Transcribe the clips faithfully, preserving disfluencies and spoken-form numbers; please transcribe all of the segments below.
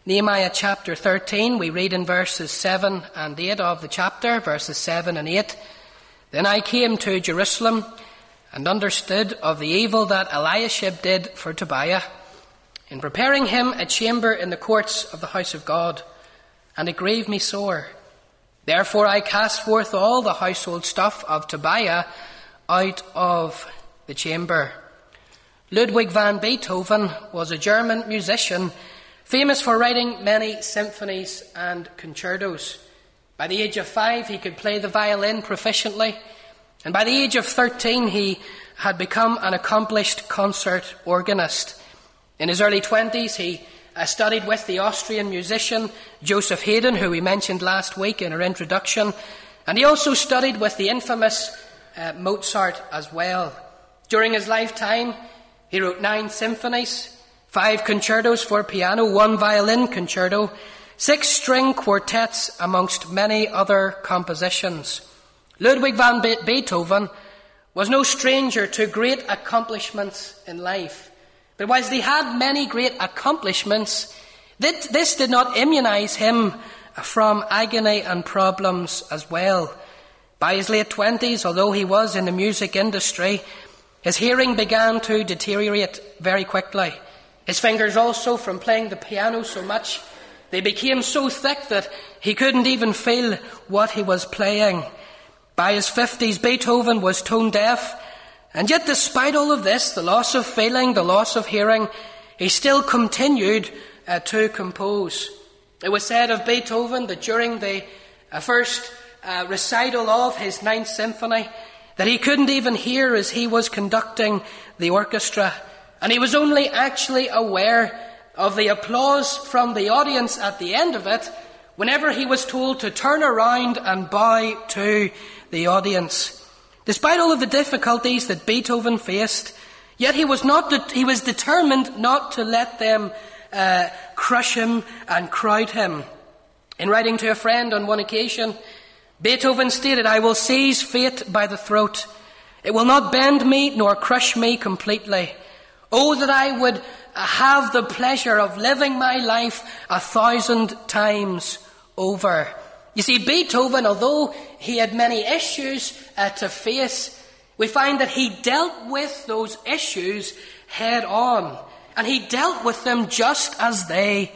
Nehemiah chapter thirteen, we read in verses seven and eight of the chapter, verses seven and eight. Then I came to Jerusalem and understood of the evil that Eliashib did for Tobiah, in preparing him a chamber in the courts of the house of God, and it grieved me sore. Therefore I cast forth all the household stuff of Tobiah out of the chamber. Ludwig van Beethoven was a German musician, famous for writing many symphonies and concertos. By the age of five, he could play the violin proficiently, and by the age of thirteen, he had become an accomplished concert organist. In his early twenties, he uh, studied with the Austrian musician Joseph Haydn, who we mentioned last week in our introduction, and he also studied with the infamous uh, Mozart as well. During his lifetime, he wrote nine symphonies, five concertos for piano, one violin concerto, six string quartets, amongst many other compositions. Ludwig van Be- Beethoven was no stranger to great accomplishments in life. But whilst he had many great accomplishments, this did not immunize him from agony and problems as well. By his late twenties, although he was in the music industry, his hearing began to deteriorate very quickly. His fingers also, from playing the piano so much, they became so thick that he couldn't even feel what he was playing. By his fifties, Beethoven was tone deaf, and yet despite all of this, the loss of feeling, the loss of hearing, he still continued uh, to compose. It was said of Beethoven that during the uh, first uh, recital of his Ninth Symphony, that he couldn't even hear as he was conducting the orchestra, and he was only actually aware of the applause from the audience at the end of it whenever he was told to turn around and bow to the audience. Despite all of the difficulties that Beethoven faced, yet he was not de- he was determined not to let them uh, crush him and crowd him. In writing to a friend on one occasion, Beethoven stated, "I will seize fate by the throat. It will not bend me nor crush me completely. Oh, that I would have the pleasure of living my life a thousand times over." You see, Beethoven, although he had many issues uh, to face, we find that he dealt with those issues head on. And he dealt with them just as they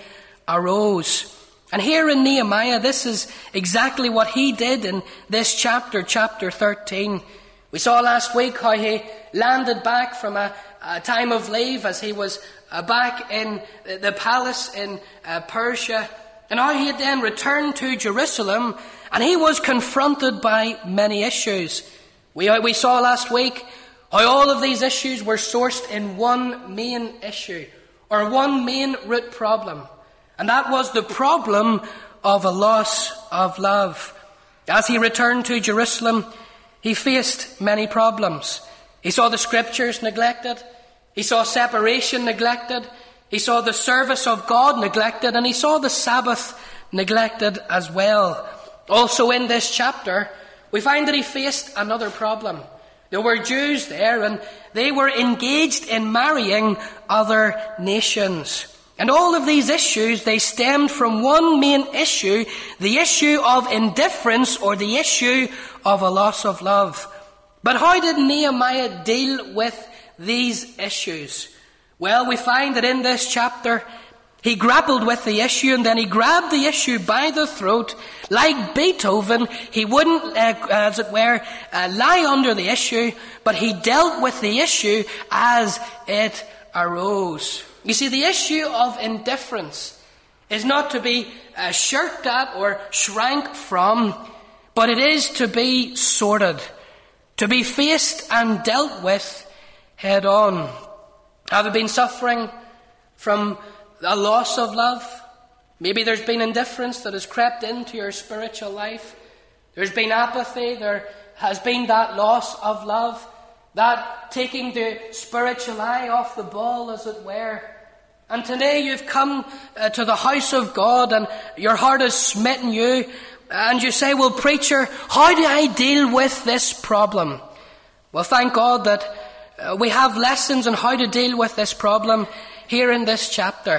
arose. And here in Nehemiah, this is exactly what he did in this chapter, chapter thirteen. We saw last week how he landed back from a, a time of leave as he was uh, back in the palace in uh, Persia. And how he had then returned to Jerusalem, and he was confronted by many issues. We, we saw last week how all of these issues were sourced in one main issue, or one main root problem. And that was the problem of a loss of love. As he returned to Jerusalem, he faced many problems. He saw the scriptures neglected. He saw separation neglected. He saw the service of God neglected, and he saw the Sabbath neglected as well. Also in this chapter, we find that he faced another problem. There were Jews there, and they were engaged in marrying other nations. And all of these issues, they stemmed from one main issue, the issue of indifference, or the issue of a loss of love. But how did Nehemiah deal with these issues? Well, we find that in this chapter, he grappled with the issue, and then he grabbed the issue by the throat. Like Beethoven, he wouldn't, uh, as it were, uh, lie under the issue, but he dealt with the issue as it arose. You see, the issue of indifference is not to be uh, shirked at or shrank from, but it is to be sorted, to be faced and dealt with head on. Have you been suffering from a loss of love? Maybe there's been indifference that has crept into your spiritual life. There's been apathy. There has been that loss of love, that taking the spiritual eye off the ball, as it were. And today you've come uh, to the house of God, and your heart has smitten you, and you say, "Well, preacher, how do I deal with this problem?" Well, thank God that Uh, we have lessons on how to deal with this problem here in this chapter.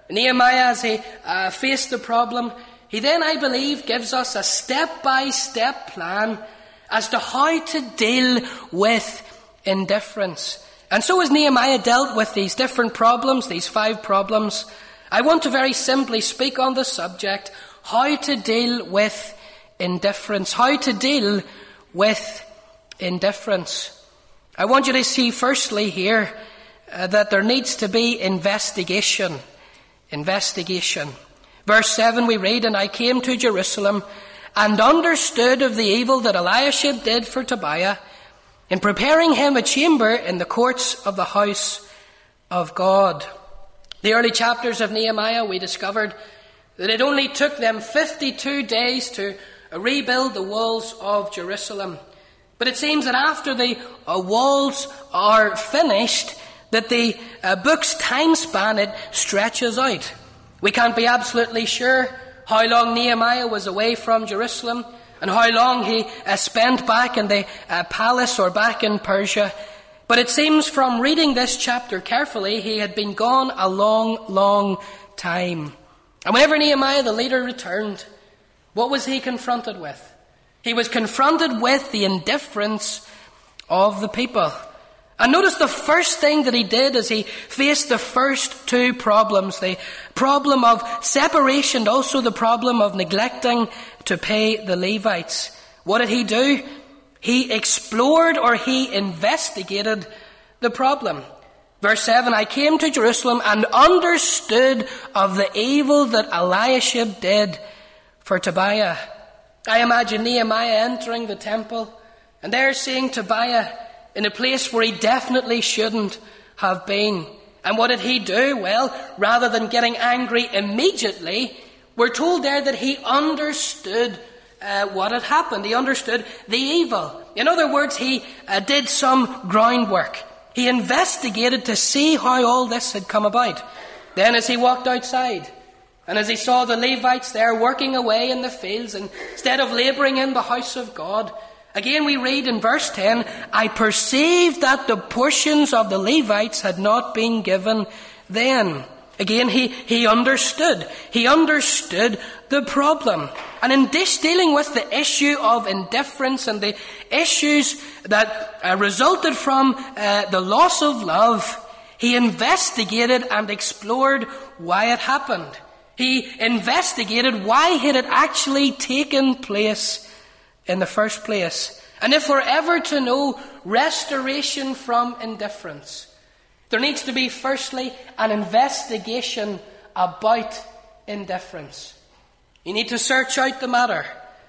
Nehemiah, as he uh, faced the problem, he then, I believe, gives us a step-by-step plan as to how to deal with indifference. And so as Nehemiah dealt with these different problems, these five problems, I want to very simply speak on the subject, how to deal with indifference. How to deal with indifference. I want you to see firstly here uh, that there needs to be investigation. Investigation. Verse seven we read, "And I came to Jerusalem and understood of the evil that Eliashib did for Tobiah, in preparing him a chamber in the courts of the house of God." The early chapters of Nehemiah, we discovered that it only took them fifty-two days to rebuild the walls of Jerusalem. But it seems that after the uh, walls are finished, that the uh, book's time span, it stretches out. We can't be absolutely sure how long Nehemiah was away from Jerusalem and how long he uh, spent back in the uh, palace or back in Persia. But it seems from reading this chapter carefully, he had been gone a long, long time. And whenever Nehemiah the leader returned, what was he confronted with? He was confronted with the indifference of the people. And notice the first thing that he did as he faced the first two problems, the problem of separation and also the problem of neglecting to pay the Levites. What did he do? He explored or he investigated the problem. Verse seven, "I came to Jerusalem and understood of the evil that Eliashib did for Tobiah." I imagine Nehemiah entering the temple and there seeing Tobiah in a place where he definitely shouldn't have been. And what did he do? Well, rather than getting angry immediately, we're told there that he understood uh, what had happened. He understood the evil. In other words, he uh, did some groundwork. He investigated to see how all this had come about. Then as he walked outside, and as he saw the Levites there working away in the fields, instead of labouring in the house of God, again we read in verse ten, "I perceived that the portions of the Levites had not been given then." Again, he, he understood. He understood the problem. And in this dealing with the issue of indifference and the issues that uh, resulted from uh, the loss of love, he investigated and explored why it happened. He investigated why it had actually taken place in the first place. And if we're ever to know restoration from indifference, there needs to be firstly an investigation about indifference. You need to search out the matter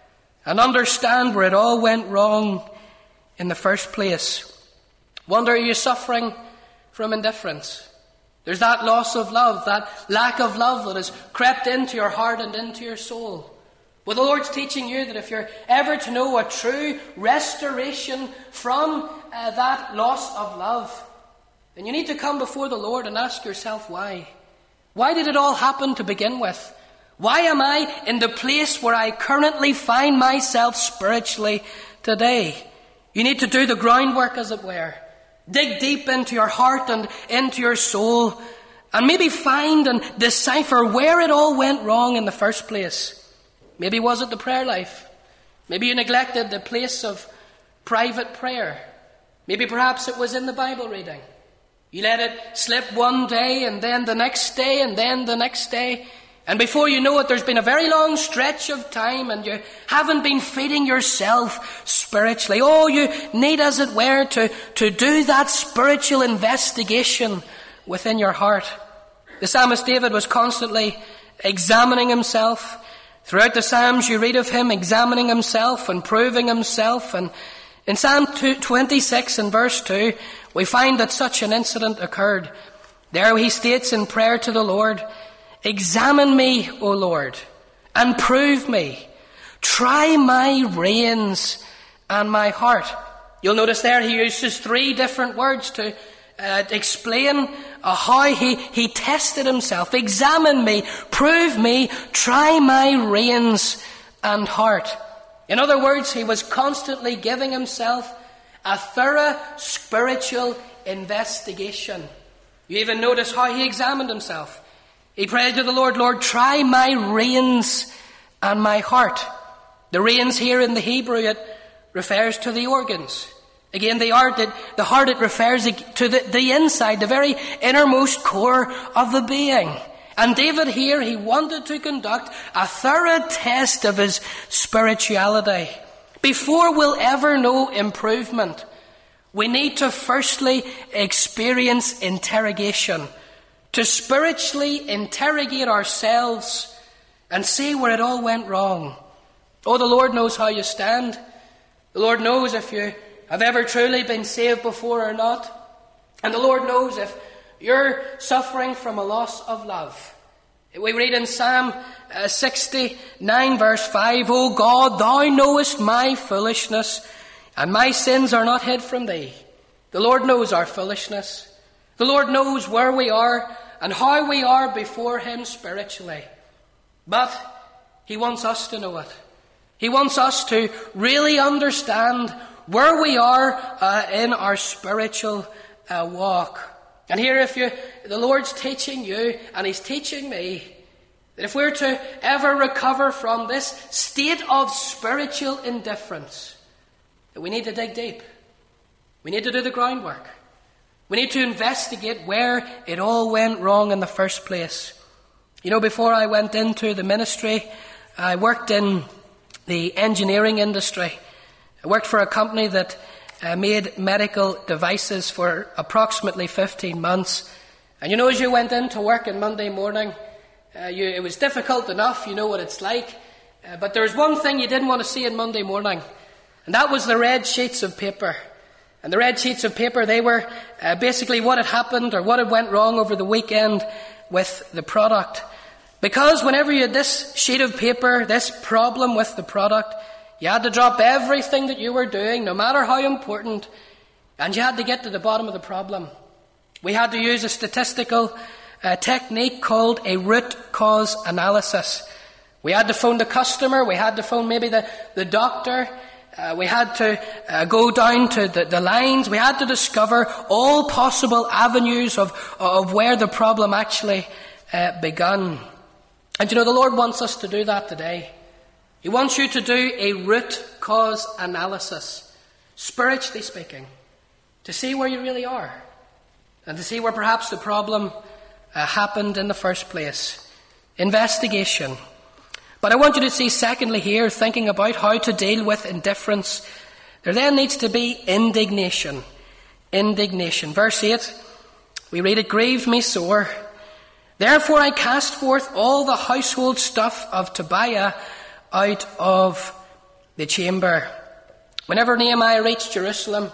and understand where it all went wrong in the first place. Wonder, are you suffering from indifference? There's that loss of love, that lack of love that has crept into your heart and into your soul. Well, the Lord's teaching you that if you're ever to know a true restoration from uh, that loss of love, then you need to come before the Lord and ask yourself why. Why did it all happen to begin with? Why am I in the place where I currently find myself spiritually today? You need to do the groundwork, as it were. Dig deep into your heart and into your soul, and maybe find and decipher where it all went wrong in the first place. Maybe was it the prayer life? Maybe you neglected the place of private prayer. Maybe perhaps it was in the Bible reading. You let it slip one day and then the next day and then the next day. And before you know it, there's been a very long stretch of time and you haven't been feeding yourself spiritually. Oh, you need, as it were, to, to do that spiritual investigation within your heart. The psalmist David was constantly examining himself. Throughout the Psalms you read of him examining himself and proving himself. And in Psalm twenty-six and verse two, we find that such an incident occurred. There he states in prayer to the Lord, "Examine me, O Lord, and prove me. Try my reins and my heart." You'll notice there he uses three different words to uh, explain uh, how he, he tested himself. Examine me, prove me, try my reins and heart. In other words, he was constantly giving himself a thorough spiritual investigation. You even notice how he examined himself. He prayed to the Lord, Lord, try my reins and my heart. The reins here in the Hebrew, it refers to the organs. Again, the heart, it, the heart, it refers to the, the inside, the very innermost core of the being. And David here, he wanted to conduct a thorough test of his spirituality. Before we'll ever know improvement, we need to firstly experience interrogation, to spiritually interrogate ourselves and see where it all went wrong. Oh, the Lord knows how you stand. The Lord knows if you have ever truly been saved before or not. And the Lord knows if you're suffering from a loss of love. We read in Psalm uh, sixty-nine verse five, O God, thou knowest my foolishness, and my sins are not hid from thee. The Lord knows our foolishness. The Lord knows where we are and how we are before him spiritually. But he wants us to know it. He wants us to really understand where we are uh, in our spiritual uh, walk. And here, if you, the Lord's teaching you, and he's teaching me, that if we're to ever recover from this state of spiritual indifference, that we need to dig deep. We need to do the groundwork. We need to investigate where it all went wrong in the first place. You know, before I went into the ministry, I worked in the engineering industry. I worked for a company that uh, made medical devices for approximately fifteen months. And you know, as you went into work on Monday morning, uh, you, it was difficult enough, you know what it's like. Uh, but there was one thing you didn't want to see on Monday morning, and that was the red sheets of paper. And the red sheets of paper, they were uh, basically what had happened or what had went wrong over the weekend with the product. Because whenever you had this sheet of paper, this problem with the product, you had to drop everything that you were doing, no matter how important, and you had to get to the bottom of the problem. We had to use a statistical uh, technique called a root cause analysis. We had to phone the customer, we had to phone maybe the, the doctor, uh, we had to uh, go down to the, the lines, we had to discover all possible avenues of, of where the problem actually uh, began. And you know, the Lord wants us to do that today. He wants you to do a root cause analysis, spiritually speaking, to see where you really are and to see where perhaps the problem uh, happened in the first place. Investigation. But I want you to see, secondly here, thinking about how to deal with indifference, there then needs to be indignation. Indignation. Verse eight, we read, It grieved me sore. Therefore I cast forth all the household stuff of Tobiah out of the chamber. Whenever Nehemiah reached Jerusalem,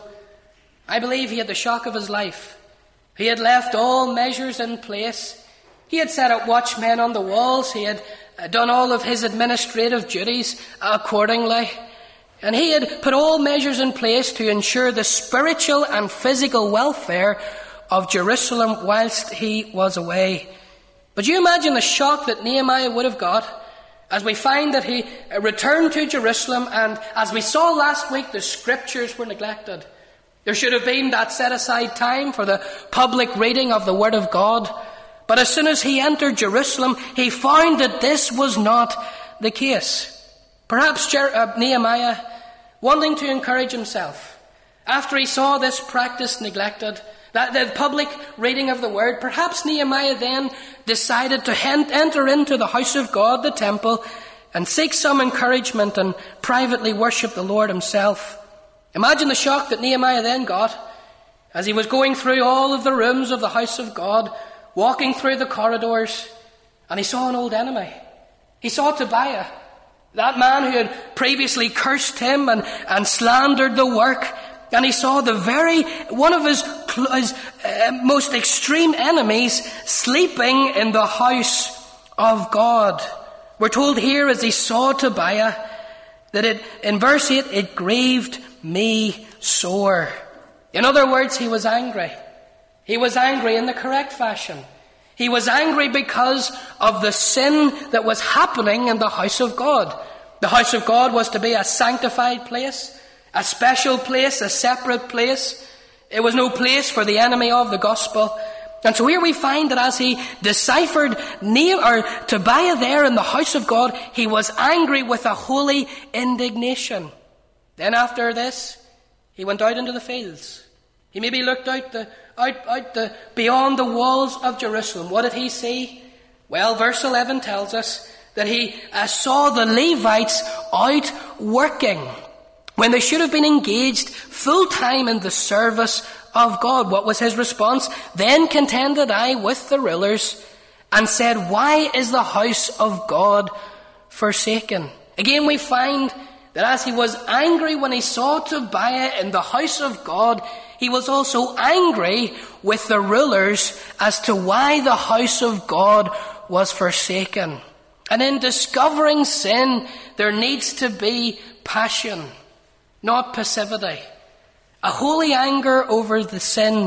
I believe he had the shock of his life. He had left all measures in place. He had set up watchmen on the walls. He had done all of his administrative duties accordingly. And he had put all measures in place to ensure the spiritual and physical welfare of Jerusalem whilst he was away. But you imagine the shock that Nehemiah would have got as we find that he returned to Jerusalem, and as we saw last week, the scriptures were neglected. There should have been that set-aside time for the public reading of the Word of God. But as soon as he entered Jerusalem, he found that this was not the case. Perhaps Jer- uh, Nehemiah, wanting to encourage himself, after he saw this practice neglected, that the public reading of the Word, perhaps Nehemiah then decided to hen- enter into the house of God, the temple, and seek some encouragement and privately worship the Lord himself. Imagine the shock that Nehemiah then got as he was going through all of the rooms of the house of God, walking through the corridors, and he saw an old enemy. He saw Tobiah, that man who had previously cursed him and, and slandered the work. And he saw the very, one of his, his uh, most extreme enemies sleeping in the house of God. We're told here as he saw Tobiah that it, in verse eight, it grieved me sore. In other words, he was angry. He was angry in the correct fashion. He was angry because of the sin that was happening in the house of God. The house of God was to be a sanctified place, a special place, a separate place. It was no place for the enemy of the gospel. And so here we find that as he deciphered or Tobiah there in the house of God, he was angry with a holy indignation. Then after this, he went out into the fields. He maybe looked out the out, out the beyond the walls of Jerusalem. What did he see? Well, verse eleven tells us that he uh, saw the Levites out working when they should have been engaged full time in the service of God. What was his response? Then contended I with the rulers and said, why is the house of God forsaken? Again, we find that as he was angry when he saw Tobiah in the house of God, he was also angry with the rulers as to why the house of God was forsaken. And in discovering sin, there needs to be passion, not passivity. A holy anger over the sin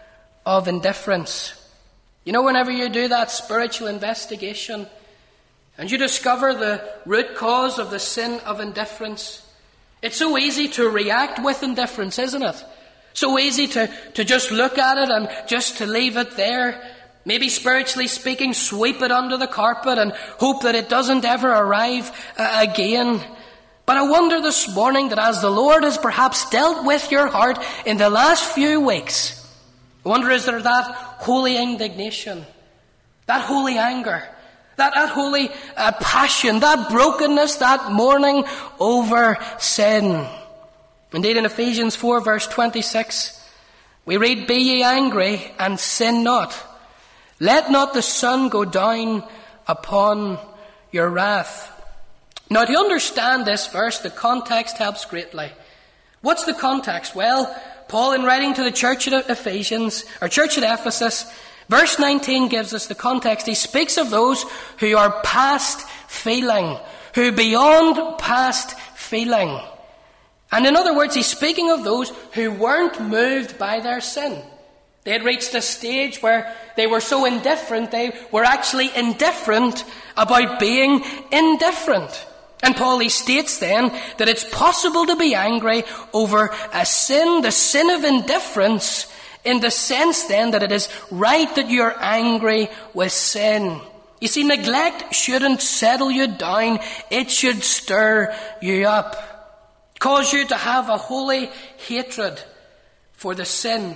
of indifference. You know, whenever you do that spiritual investigation and you discover the root cause of the sin of indifference, it's so easy to react with indifference, isn't it? So easy to, to just look at it and just to leave it there. Maybe spiritually speaking, sweep it under the carpet and hope that it doesn't ever arrive uh, again. But I wonder this morning that as the Lord has perhaps dealt with your heart in the last few weeks, I wonder is there that holy indignation, that holy anger, that, that holy uh, passion, that brokenness, that mourning over sin. Indeed, in Ephesians four verse twenty-six, we read, be ye angry and sin not. Let not the sun go down upon your wrath. Now, to understand this verse, the context helps greatly. What's the context? Well, Paul, in writing to the church at Ephesians, or church at Ephesus, verse nineteen gives us the context. He speaks of those who are past feeling, who beyond past feeling. And in other words, he's speaking of those who weren't moved by their sin. They had reached a stage where they were so indifferent, they were actually indifferent about being indifferent. And Paul, he states then that it's possible to be angry over a sin, the sin of indifference, in the sense then that it is right that you're angry with sin. You see, neglect shouldn't settle you down, it should stir you up, cause you to have a holy hatred for the sin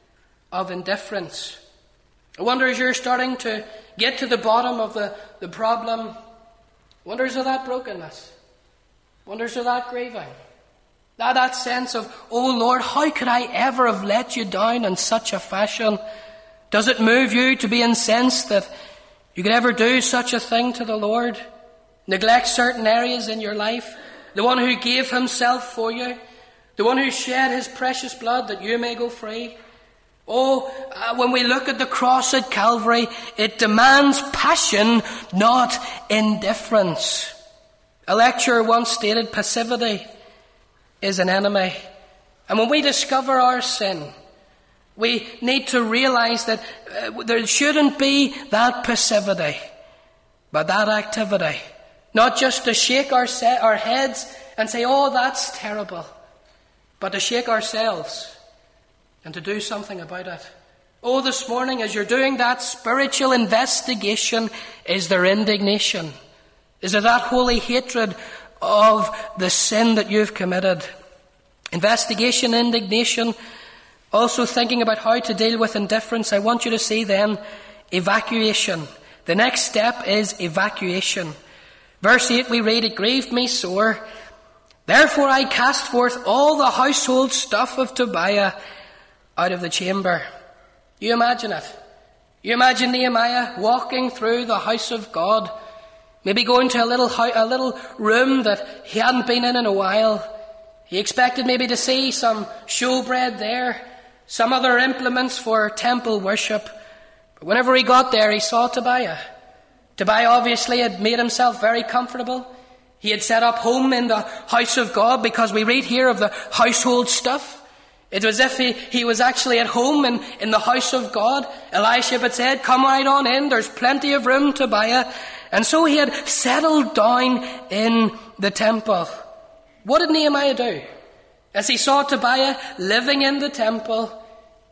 of indifference. I wonder as you're starting to get to the bottom of the, the problem, wonders of that brokenness, wonders of that grieving, that, that sense of, oh Lord, how could I ever have let you down in such a fashion? Does it move you to be incensed that you could ever do such a thing to the Lord? Neglect certain areas in your life, the one who gave himself for you, the one who shed his precious blood that you may go free. Oh, uh, when we look at the cross at Calvary, it demands passion, not indifference. A lecturer once stated, passivity is an enemy. And when we discover our sin, we need to realize that uh, there shouldn't be that passivity, but that activity. Not just to shake our, se- our heads and say, oh, that's terrible, but to shake ourselves and to do something about it. Oh, this morning, as you're doing that spiritual investigation, is there indignation? Is there that holy hatred of the sin that you've committed? Investigation, indignation, also thinking about how to deal with indifference. I want you to see then evacuation. The next step is evacuation. Verse eight we read, it grieved me sore. Therefore I cast forth all the household stuff of Tobiah out of the chamber. You imagine it. You imagine Nehemiah walking through the house of God, maybe going to a little a little room that he hadn't been in in a while. He expected maybe to see some showbread there, some other implements for temple worship. But whenever he got there, he saw Tobiah. Tobiah obviously had made himself very comfortable. He had set up home in the house of God, because we read here of the household stuff. It was as if he, he was actually at home in, in the house of God. Elisha had said, come right on in, there's plenty of room, Tobiah. And so he had settled down in the temple. What did Nehemiah do? As he saw Tobiah living in the temple,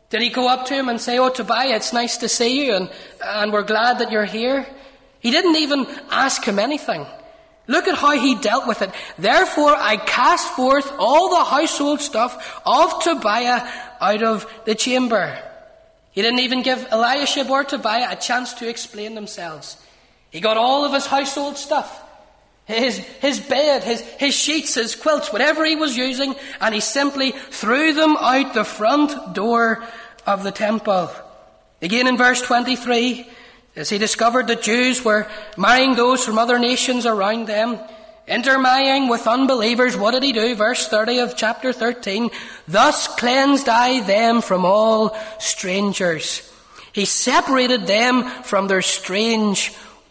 Did he go up to him and say, "Oh, Tobiah, it's nice to see you, and, and we're glad that you're here"? He didn't even ask him anything. Look at how he dealt with it. "Therefore I cast forth all the household stuff of Tobiah out of the chamber." He didn't even give Eliashib or Tobiah a chance to explain themselves. He got all of his household stuff. His, his bed, his, his sheets, his quilts, whatever he was using, and he simply threw them out the front door of the temple. Again in verse twenty-three, as he discovered that Jews were marrying those from other nations around them, intermarrying with unbelievers, what did he do? Verse thirty of chapter thirteen, "Thus cleansed I them from all strangers." He separated them from their strange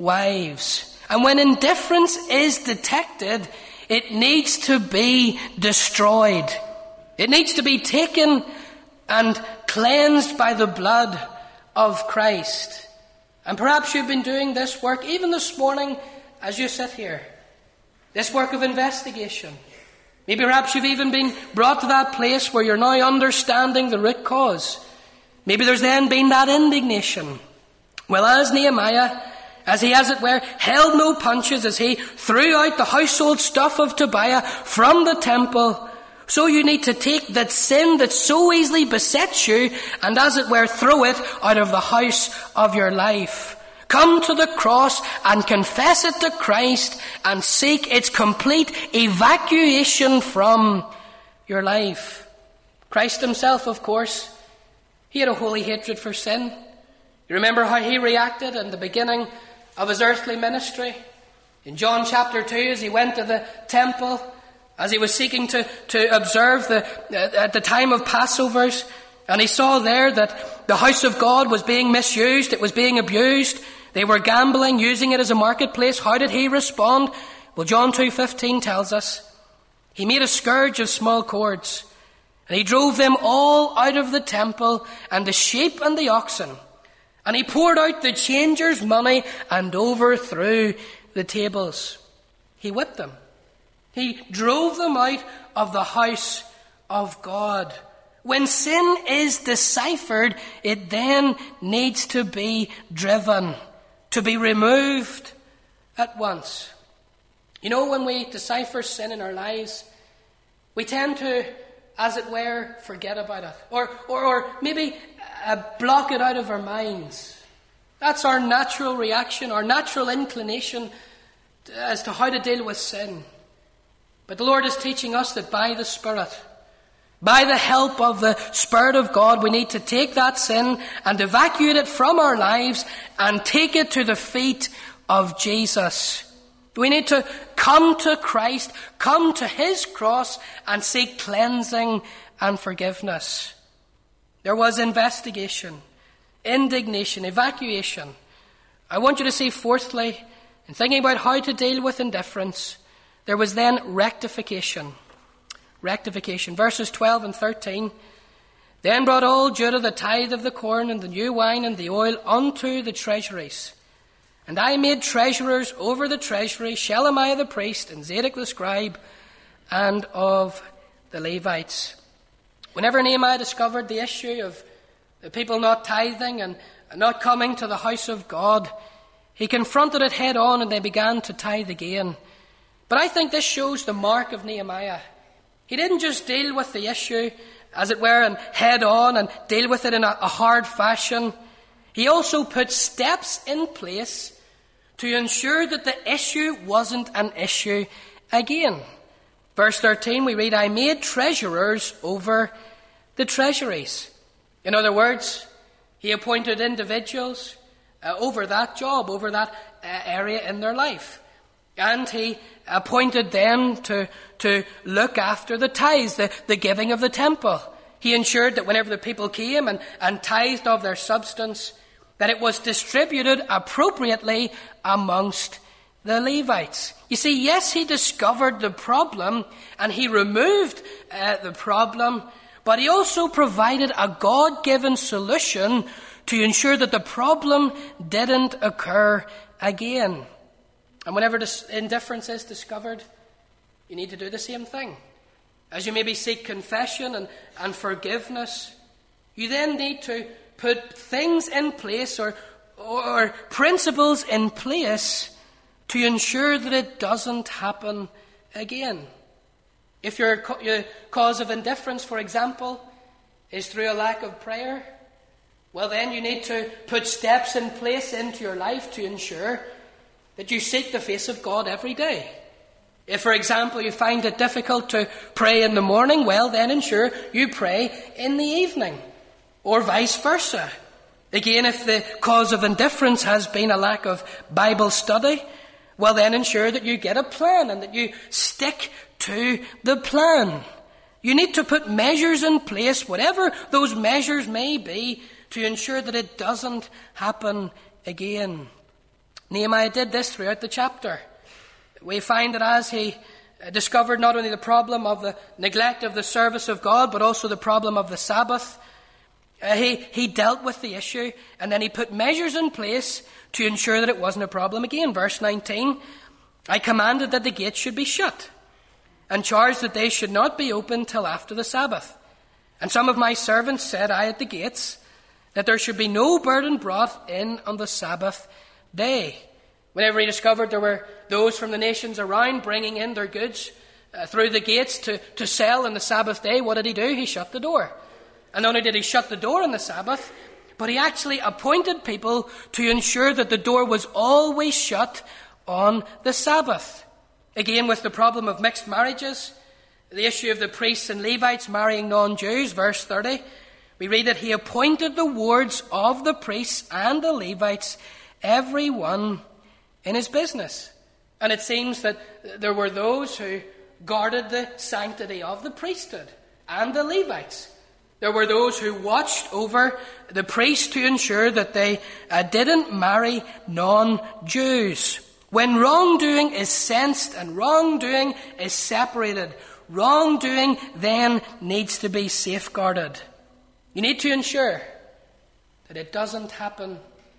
wives. And when indifference is detected, it needs to be destroyed. It needs to be taken and cleansed by the blood of Christ. And perhaps you've been doing this work even this morning as you sit here. This work of investigation. Maybe perhaps you've even been brought to that place where you're now understanding the root cause. Maybe there's then been that indignation. Well, as Nehemiah, as he, as it were, held no punches, as he threw out the household stuff of Tobiah from the temple, so you need to take that sin that so easily besets you and, as it were, throw it out of the house of your life. Come to the cross and confess it to Christ and seek its complete evacuation from your life. Christ himself, of course, he had a holy hatred for sin. You remember how he reacted in the beginning of his earthly ministry? In John chapter two, as he went to the temple, as he was seeking to, to observe the, uh, at the time of Passovers, and he saw there that the house of God was being misused, it was being abused, they were gambling, using it as a marketplace. How did he respond? Well, John two fifteen tells us, he made a scourge of small cords, and he drove them all out of the temple, and the sheep and the oxen, and he poured out the changers' money and overthrew the tables. He whipped them. He drove them out of the house of God. When sin is deciphered, it then needs to be driven, to be removed at once. You know, when we decipher sin in our lives, we tend to, as it were, forget about it. Or, or, or maybe uh, block it out of our minds. That's our natural reaction, our natural inclination as to how to deal with sin. But the Lord is teaching us that by the Spirit, by the help of the Spirit of God, we need to take that sin and evacuate it from our lives and take it to the feet of Jesus. We need to come to Christ, come to his cross, and seek cleansing and forgiveness. There was investigation, indignation, evacuation. I want you to see, fourthly, in thinking about how to deal with indifference, there was then rectification. Rectification. Verses twelve and thirteen. Then brought all Judah the tithe of the corn and the new wine and the oil unto the treasuries. And I made treasurers over the treasury, Shelemiah the priest and Zadok the scribe, and of the Levites. Whenever Nehemiah discovered the issue of the people not tithing and not coming to the house of God, he confronted it head on and they began to tithe again. But I think this shows the mark of Nehemiah. He didn't just deal with the issue, as it were, and head on and deal with it in a, a hard fashion. He also put steps in place to ensure that the issue wasn't an issue again. Verse thirteen, we read, I made treasurers over the treasuries. In other words, he appointed individuals uh, over that job, over that uh, area in their life. And he appointed them to, to look after the tithes, the, the giving of the temple. He ensured that whenever the people came and, and tithed of their substance, that it was distributed appropriately amongst the Levites. You see, yes, he discovered the problem and he removed uh, the problem, but he also provided a God-given solution to ensure that the problem didn't occur again. And whenever this indifference is discovered, you need to do the same thing. As you maybe seek confession and, and forgiveness, You then need to put things in place or, or principles in place to ensure that it doesn't happen again. If your, your cause of indifference, for example, is through a lack of prayer, well then you need to put steps in place into your life to ensure that you seek the face of God every day. If, for example, you find it difficult to pray in the morning, well then ensure you pray in the evening, or vice versa. Again, if the cause of indifference has been a lack of Bible study, well then ensure that you get a plan and that you stick to the plan. You need to put measures in place, whatever those measures may be, to ensure that it doesn't happen again. Nehemiah did this throughout the chapter. We find that as he discovered not only the problem of the neglect of the service of God, but also the problem of the Sabbath, uh, he, he dealt with the issue, and then he put measures in place to ensure that it wasn't a problem again. Verse nineteen, I commanded that the gates should be shut, and charged that they should not be opened till after the Sabbath. And some of my servants said I at the gates, that there should be no burden brought in on the Sabbath day. Whenever he discovered there were those from the nations around bringing in their goods uh, through the gates to, to sell on the Sabbath day, what did he do? He shut the door. And not only did he shut the door on the Sabbath, but he actually appointed people to ensure that the door was always shut on the Sabbath. Again, with the problem of mixed marriages, the issue of the priests and Levites marrying non-Jews, verse thirty, we read that he appointed the wards of the priests and the Levites, every one in his business. And it seems that there were those who guarded the sanctity of the priesthood and the Levites. There were those who watched over the priests to ensure that they uh, didn't marry non-Jews. When wrongdoing is sensed and wrongdoing is separated, wrongdoing then needs to be safeguarded. You need to ensure that it doesn't happen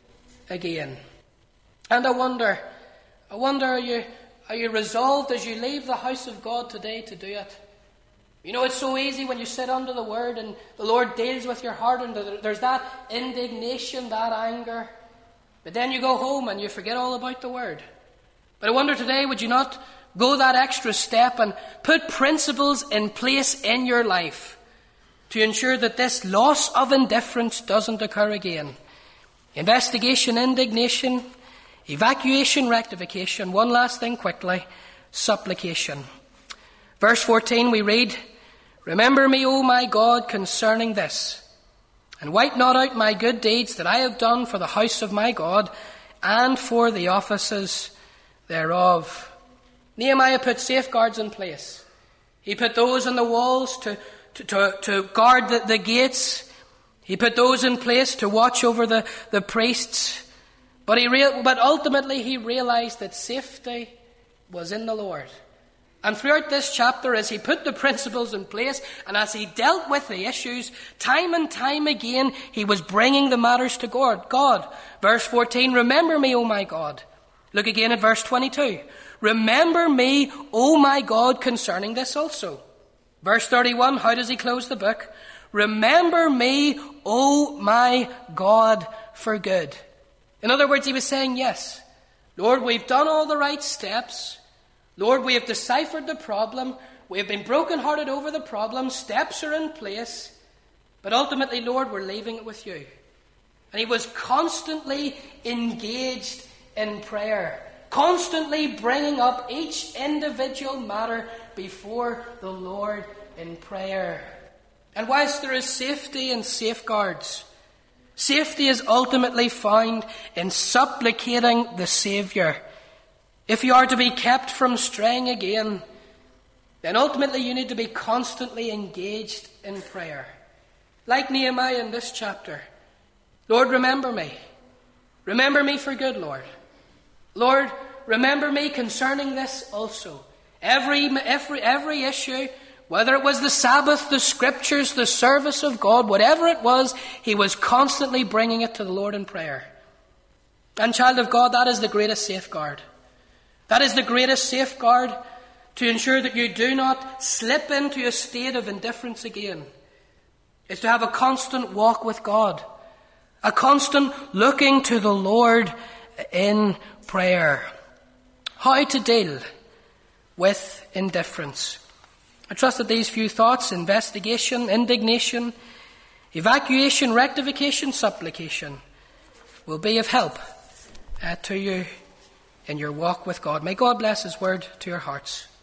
again. And I wonder, I wonder, are you, are you resolved as you leave the house of God today to do it? You know, it's so easy when you sit under the Word and the Lord deals with your heart and there's that indignation, that anger. But then you go home and you forget all about the Word. But I wonder today, would you not go that extra step and put principles in place in your life to ensure that this loss of indifference doesn't occur again? Investigation, indignation, evacuation, rectification. One last thing quickly, supplication. Verse fourteen we read, Remember me, O my God, concerning this, and wipe not out my good deeds that I have done for the house of my God and for the offices thereof. Nehemiah put safeguards in place. He put those on the walls to, to, to, to guard the, the gates. He put those in place to watch over the, the priests. But, he real, but ultimately he realized that safety was in the Lord. And throughout this chapter, as he put the principles in place and as he dealt with the issues, time and time again, he was bringing the matters to God. God. Verse fourteen, Remember me, O my God. Look again at verse twenty-two. Remember me, O my God, concerning this also. Verse thirty-one, how does he close the book? Remember me, O my God, for good. In other words, he was saying, yes, Lord, we've done all the right steps. Lord, we have deciphered the problem. We have been brokenhearted over the problem. Steps are in place. But ultimately, Lord, we're leaving it with you. And he was constantly engaged in prayer, constantly bringing up each individual matter before the Lord in prayer. And whilst there is safety and safeguards, safety is ultimately found in supplicating the Saviour. If you are to be kept from straying again, then ultimately you need to be constantly engaged in prayer. Like Nehemiah in this chapter. Lord, remember me. Remember me for good, Lord. Lord, remember me concerning this also. Every, every, every issue, whether it was the Sabbath, the Scriptures, the service of God, whatever it was, he was constantly bringing it to the Lord in prayer. And child of God, that is the greatest safeguard. That is the greatest safeguard to ensure that you do not slip into a state of indifference again. is to have a constant walk with God, a constant looking to the Lord in prayer. How to deal with indifference. I trust that these few thoughts, investigation, indignation, evacuation, rectification, supplication, will be of help uh, to you in your walk with God. May God bless His word to your hearts.